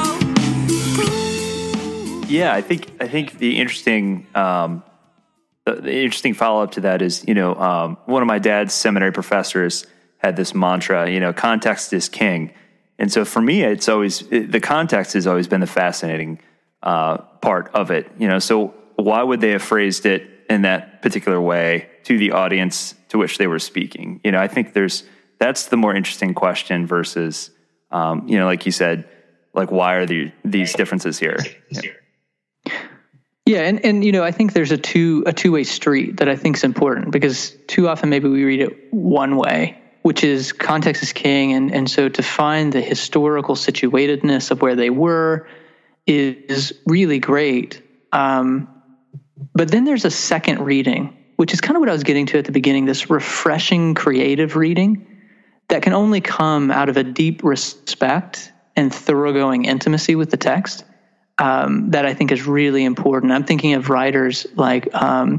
soul. Yeah, I think the interesting follow-up to that is, one of my dad's seminary professors had this mantra, context is king. And so for me, the context has always been the fascinating part of it. So why would they have phrased it in that particular way to the audience to which they were speaking? I think that's the more interesting question versus, like you said, like, why are these differences here? Yeah, and I think there's a two-way street that I think is important, because too often maybe we read it one way, which is context is king, and so to find the historical situatedness of where they were is really great. But then there's a second reading, which is kind of what I was getting to at the beginning, this refreshing creative reading that can only come out of a deep respect and thoroughgoing intimacy with the text. That I think is really important. I'm thinking of writers like,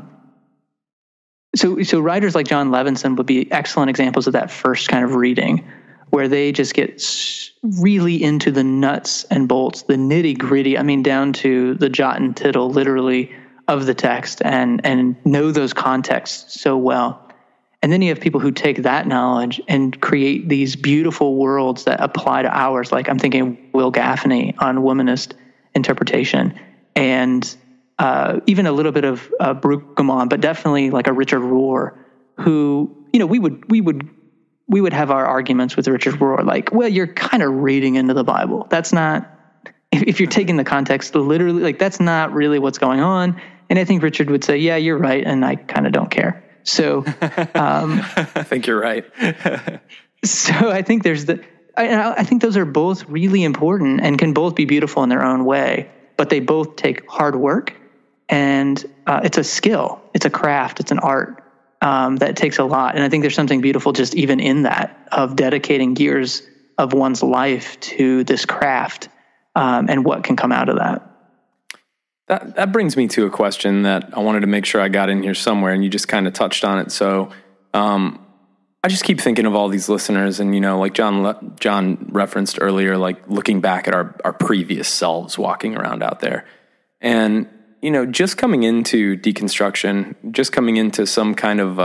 so writers like John Levinson would be excellent examples of that first kind of reading, where they just get really into the nuts and bolts, the nitty gritty. I mean, down to the jot and tittle, literally, of the text, and know those contexts so well. And then you have people who take that knowledge and create these beautiful worlds that apply to ours. Like I'm thinking of Will Gaffney on womanist interpretation, and even a little bit of Brueggemann, but definitely like a Richard Rohr, who we would have our arguments with Richard Rohr, like, well, you're kind of reading into the Bible. That's not, if you're taking the context literally, like that's not really what's going on. And I think Richard would say, yeah, you're right, and I kind of don't care. So I think you're right. So I think I think those are both really important and can both be beautiful in their own way, but they both take hard work, and it's a skill, it's a craft, it's an art that takes a lot. And I think there's something beautiful just even in that, of dedicating years of one's life to this craft and what can come out of that. That brings me to a question that I wanted to make sure I got in here somewhere, and you just kind of touched on it. So I just keep thinking of all these listeners, and like John referenced earlier, like looking back at our previous selves walking around out there, and just coming into deconstruction, just coming into some kind of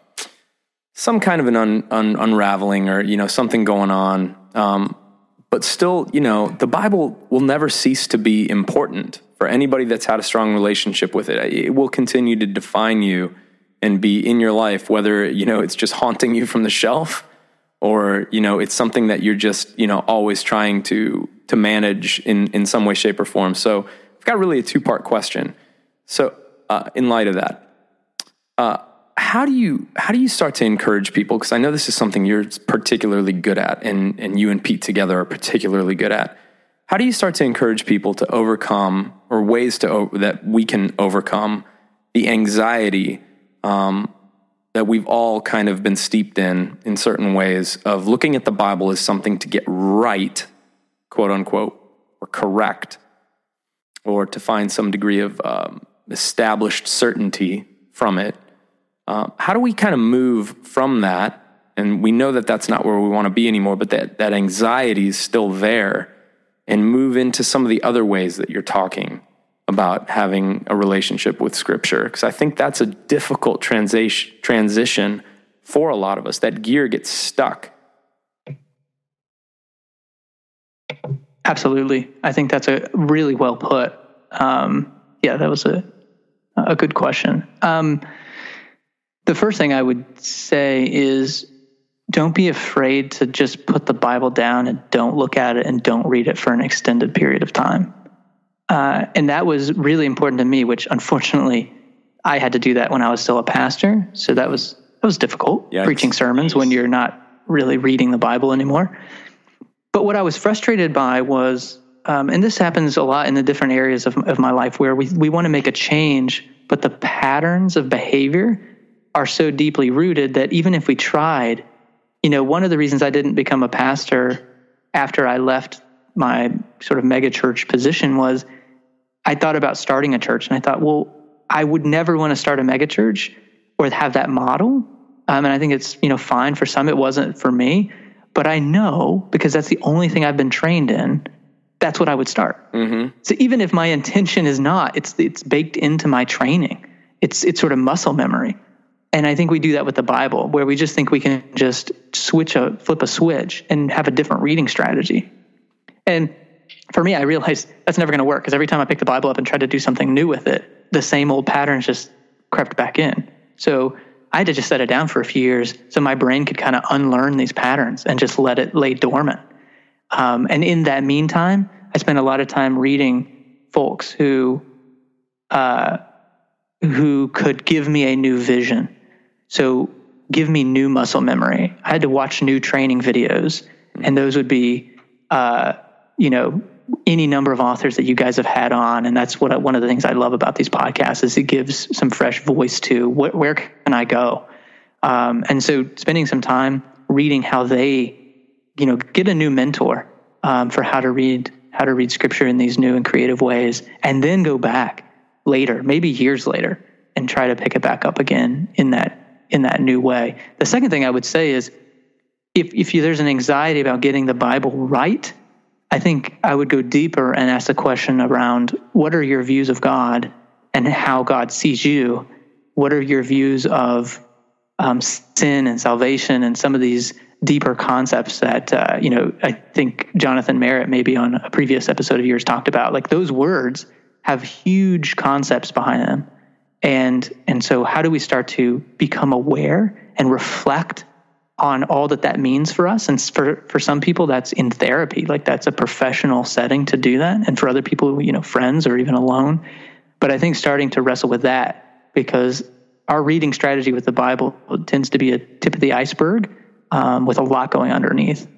an unraveling, or something going on, but still, the Bible will never cease to be important for anybody that's had a strong relationship with it. It will continue to define you and be in your life, whether, it's just haunting you from the shelf, or, it's something that you're just, always trying to manage in some way, shape, or form. So I've got really a two-part question. So in light of that, how do you start to encourage people? Because I know this is something you're particularly good at, and you and Pete together are particularly good at. How do you start to encourage people to overcome, or ways that we can overcome the anxiety that we've all kind of been steeped in certain ways, of looking at the Bible as something to get right, quote unquote, or correct, or to find some degree of established certainty from it? How do we kind of move from that? And we know that that's not where we want to be anymore, but that anxiety is still there, and move into some of the other ways that you're talking about having a relationship with Scripture. Because I think that's a difficult transition for a lot of us. That gear gets stuck. Absolutely. I think that's a really well put. yeah, that was a good question. The first thing I would say is don't be afraid to just put the Bible down and don't look at it and don't read it for an extended period of time. And that was really important to me, which unfortunately I had to do that when I was still a pastor. So that was difficult, preaching sermons when you're not really reading the Bible anymore. But what I was frustrated by was, and this happens a lot in the different areas of my life where we want to make a change, but the patterns of behavior are so deeply rooted that even if we tried, one of the reasons I didn't become a pastor after I left my sort of mega church position was I thought about starting a church, and I thought, well, I would never want to start a mega church or have that model. And I think it's, fine for some. It wasn't for me, but I know because that's the only thing I've been trained in. That's what I would start. Mm-hmm. So even if my intention is not, it's baked into my training. It's sort of muscle memory. And I think we do that with the Bible, where we just think we can just flip a switch and have a different reading strategy. And for me, I realized that's never going to work because every time I picked the Bible up and tried to do something new with it, the same old patterns just crept back in. So I had to just set it down for a few years so my brain could kind of unlearn these patterns and just let it lay dormant. And in that meantime, I spent a lot of time reading folks who could give me a new vision. So give me new muscle memory. I had to watch new training videos, and those would be, any number of authors that you guys have had on. And that's one of the things I love about these podcasts is it gives some fresh voice to where can I go? And so spending some time reading how they, get a new mentor for how to read scripture in these new and creative ways, and then go back later, maybe years later, and try to pick it back up again in that new way. The second thing I would say is if there's an anxiety about getting the Bible right, I think I would go deeper and ask the question around what are your views of God and how God sees you? What are your views of sin and salvation and some of these deeper concepts that, I think Jonathan Merritt maybe on a previous episode of yours talked about. Like those words have huge concepts behind them. And so how do we start to become aware and reflect on all that means for us? And for some people, that's in therapy, like that's a professional setting to do that. And for other people, friends or even alone. But I think starting to wrestle with that, because our reading strategy with the Bible tends to be a tip of the iceberg with a lot going underneath.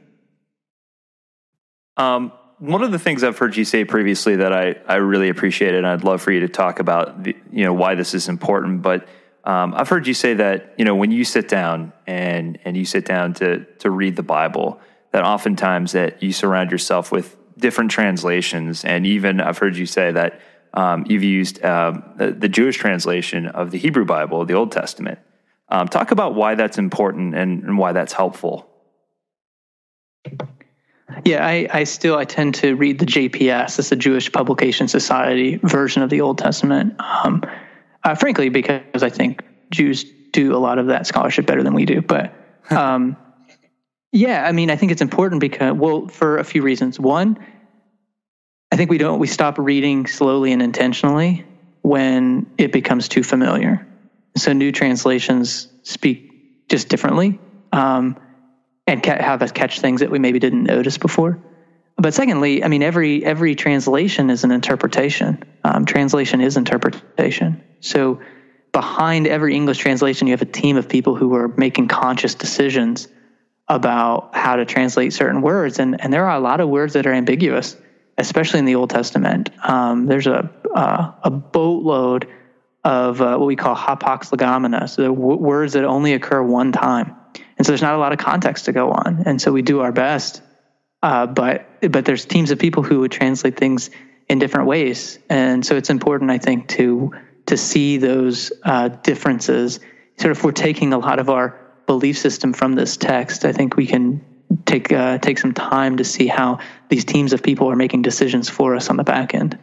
One of the things I've heard you say previously that I really appreciated, and I'd love for you to talk about, why this is important. But I've heard you say that, when you sit down and you sit down to read the Bible, that oftentimes that you surround yourself with different translations. And even I've heard you say that you've used the Jewish translation of the Hebrew Bible, the Old Testament. Talk about why that's important and why that's helpful. Yeah, I tend to read the JPS, it's the Jewish Publication Society version of the Old Testament. Frankly, because I think Jews do a lot of that scholarship better than we do. But I think it's important because, for a few reasons. One, I think we stop reading slowly and intentionally when it becomes too familiar. So new translations speak just differently. And have us catch things that we maybe didn't notice before. But secondly, every translation is an interpretation. Translation is interpretation. So behind every English translation, you have a team of people who are making conscious decisions about how to translate certain words. And there are a lot of words that are ambiguous, especially in the Old Testament. There's a boatload of what we call hapax legomena, so words that only occur one time. And so there's not a lot of context to go on. And so we do our best. But there's teams of people who would translate things in different ways. And so it's important, I think, to see those differences. Sort of if we're taking a lot of our belief system from this text, I think we can take some time to see how these teams of people are making decisions for us on the back end.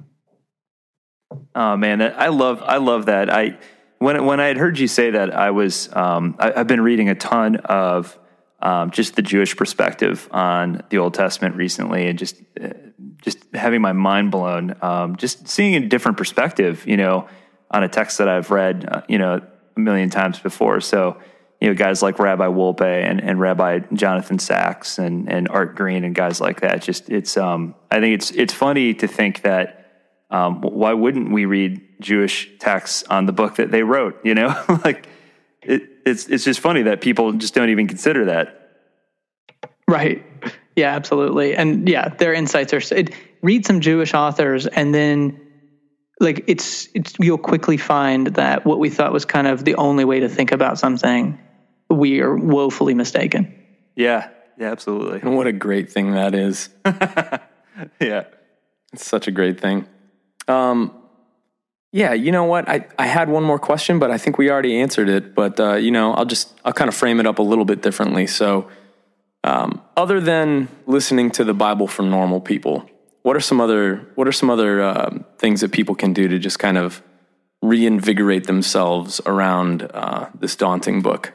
Oh man, I love that. When I had heard you say that, I've been reading a ton of just the Jewish perspective on the Old Testament recently, and just having my mind blown, just seeing a different perspective, on a text that I've read, a million times before. So, guys like Rabbi Wolpe and Rabbi Jonathan Sachs and Art Green and guys like that. I think it's funny to think that why wouldn't we read Jewish texts on the book that they wrote? Like it's just funny that people just don't even consider that. Right. Yeah, absolutely. And yeah, their insights read some Jewish authors, and then you'll quickly find that what we thought was kind of the only way to think about something, we are woefully mistaken. Yeah, absolutely. And what a great thing that is. Yeah. It's such a great thing. Yeah, you know what? I had one more question, but I think we already answered it. But, I'll kind of frame it up a little bit differently. So, other than listening to the Bible for normal people, what are some other things that people can do to just kind of reinvigorate themselves around this daunting book?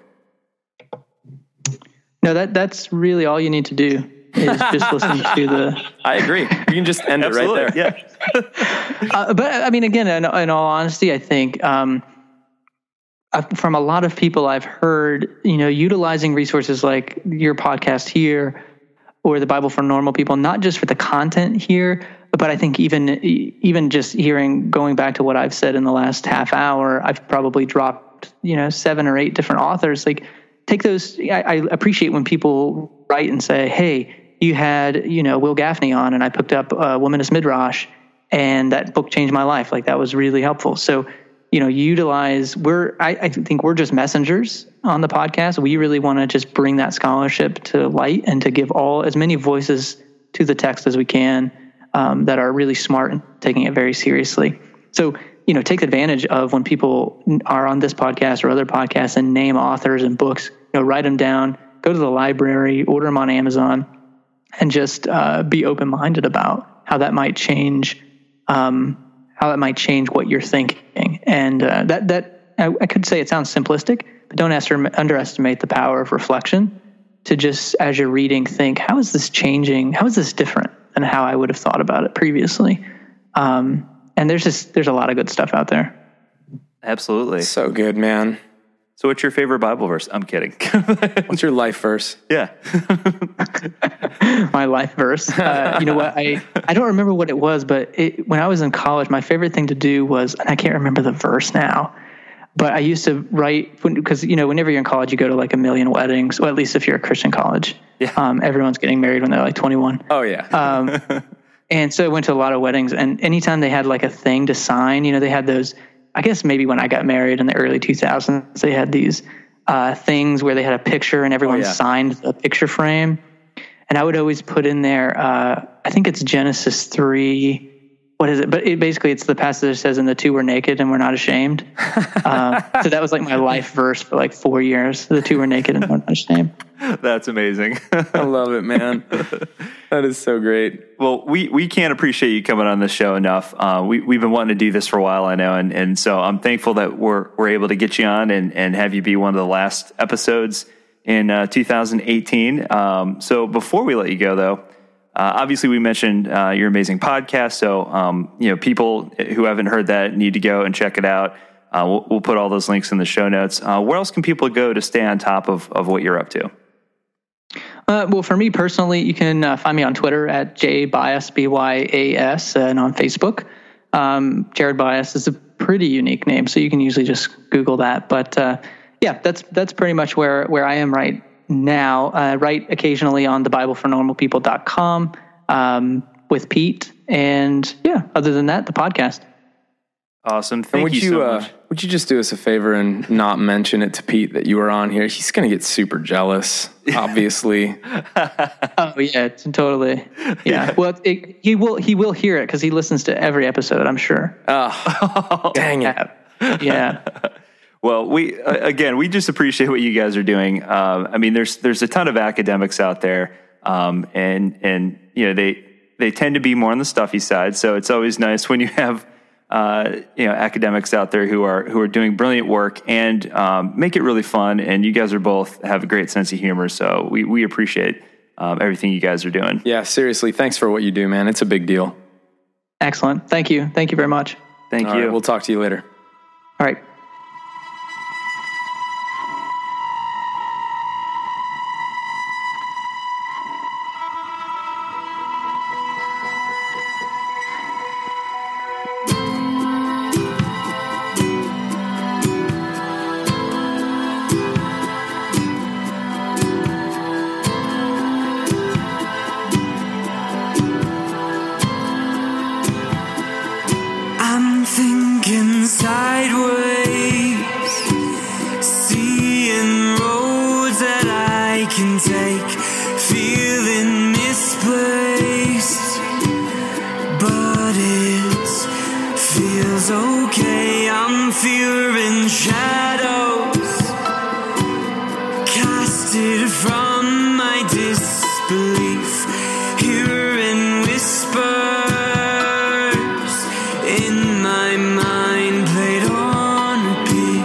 No, that's really all you need to do is just listen to the... I agree. You can just end it right there. Yeah. But I mean, again, in all honesty, I think from a lot of people I've heard, utilizing resources like your podcast here or the Bible for Normal People, not just for the content here, but I think even just going back to what I've said in the last half hour, I've probably dropped, 7 or 8 different authors. Like, take those. I appreciate when people write and say, hey, you had, Will Gaffney on, and I picked up Womanist Midrash, and that book changed my life. Like, that was really helpful. So, utilize, I think we're just messengers on the podcast. We really want to just bring that scholarship to light and to give as many voices to the text as we can that are really smart and taking it very seriously. So, take advantage of when people are on this podcast or other podcasts and name authors and books, write them down, go to the library, order them on Amazon, and just be open-minded about how that might change what you're thinking. And I could say it sounds simplistic, but don't underestimate the power of reflection to just, as you're reading, think, how is this changing? How is this different than how I would have thought about it previously? And there's a lot of good stuff out there. Absolutely. So good, man. So what's your favorite Bible verse? I'm kidding. What's your life verse? Yeah. My life verse. You know what? I don't remember what it was, but when I was in college, my favorite thing to do was, and I can't remember the verse now, but I used to write, because, whenever you're in college, you go to like a million weddings, or at least if you're a Christian college. Yeah. Everyone's getting married when they're like 21. Oh, yeah. And so I went to a lot of weddings, and anytime they had like a thing to sign, they had those, I guess maybe when I got married in the early 2000s, they had these things where they had a picture and everyone signed the picture frame. And I would always put in there, I think it's Genesis 3. What is it? But it's the passage that says, and the two were naked and were not ashamed. So that was like my life verse for like 4 years. The two were naked and were not ashamed. That's amazing. I love it, man. That is so great. Well, we can't appreciate you coming on this show enough. We've been wanting to do this for a while, I know. And so I'm thankful that we're able to get you on and have you be one of the last episodes in 2018. So before we let you go, though, obviously we mentioned your amazing podcast. So, people who haven't heard that need to go and check it out. We'll put all those links in the show notes. Where else can people go to stay on top of what you're up to? Well, for me personally, you can find me on Twitter at jbias, B-Y-A-S, and on Facebook. Jared Bias is a pretty unique name, so you can usually just Google that. But that's pretty much where I am right now. Write occasionally on thebiblefornormalpeople.com with Pete. And other than that, the podcast. Awesome. Thank you so much. Would you just do us a favor and not mention it to Pete that you were on here? He's going to get super jealous, obviously. Oh yeah, totally. Yeah. Well, he will hear it because he listens to every episode, I'm sure. Oh, dang it. Yeah. Well, we just appreciate what you guys are doing. I mean, there's a ton of academics out there, and they tend to be more on the stuffy side. So it's always nice when you have academics out there who are doing brilliant work and make it really fun. And you guys have a great sense of humor. So we appreciate everything you guys are doing. Yeah, seriously. Thanks for what you do, man. It's a big deal. Excellent. Thank you. Thank you very much. Thank All you. right, we'll talk to you later. All right. I'm thinking sideways, seeing roads that I can take, feeling misplaced, but it feels okay. I'm fearing shadows casted from my disbelief, hearing whispers in my mind played on repeat.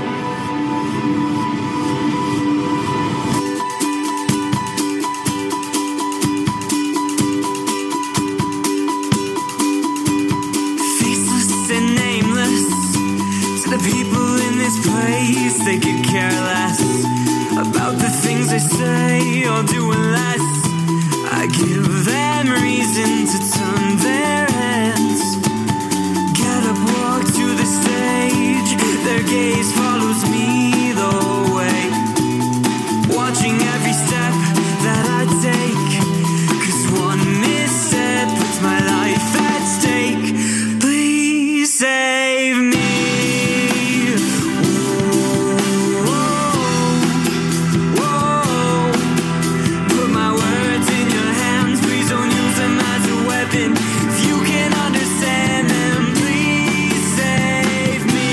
Faceless and nameless, to the people in this place, they could care less about the things they say or do unless I give them reason to turn their heads. Get up, walk to the stage, their gaze follows me the whole way, watching every step that I take, 'cause one misstep puts my life at stake. Please save me. Whoa, put my words in your hands, please don't use them as a weapon. If you can understand them, please save me.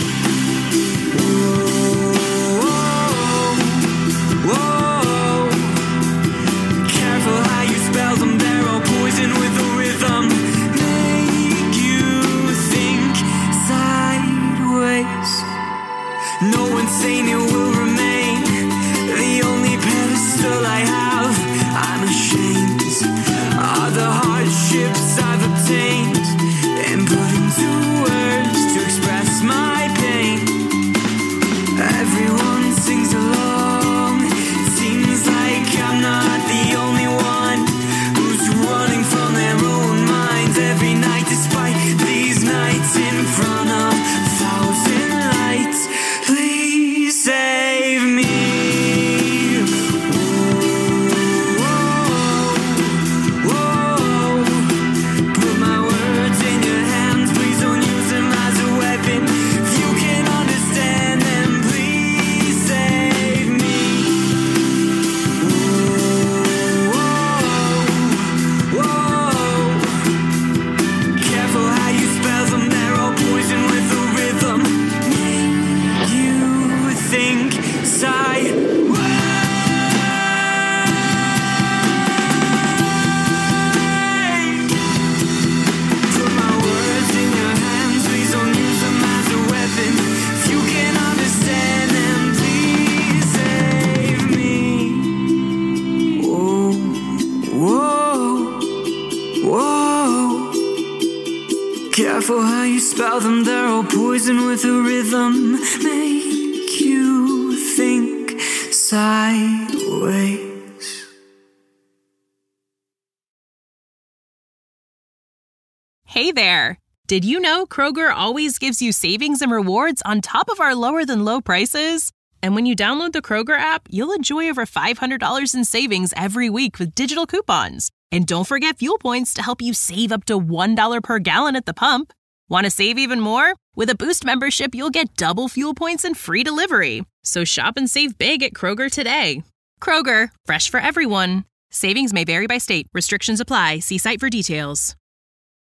Whoa, careful how you spell them, they're all poison with a rhythm. Make you think sideways. No one's saying it will remain the only pedestal I have. I'm ashamed of the hardships I've obtained and put into words to express my pain. Everyone sings along. It seems like I'm not the only one who's running from their own minds every night, despite these nights in front of 1,000 lights. Please save me. Whoa, put my words in your hands, please don't use them as a weapon. If you can understand them, please save me. Whoa, careful how you spell them, they're all poison with a rhythm. Make you think sideways. Put my words in your hands, please don't use them as a weapon. If you can understand them, please save me. Whoa, careful how you spell them, they're all poison with a rhythm. Make you think sideways. Hey there! Did you know Kroger always gives you savings and rewards on top of our lower-than-low prices? And when you download the Kroger app, you'll enjoy over $500 in savings every week with digital coupons. And don't forget fuel points to help you save up to $1 per gallon at the pump. Want to save even more? With a Boost membership, you'll get double fuel points and free delivery. So shop and save big at Kroger today. Kroger, fresh for everyone. Savings may vary by state. Restrictions apply. See site for details.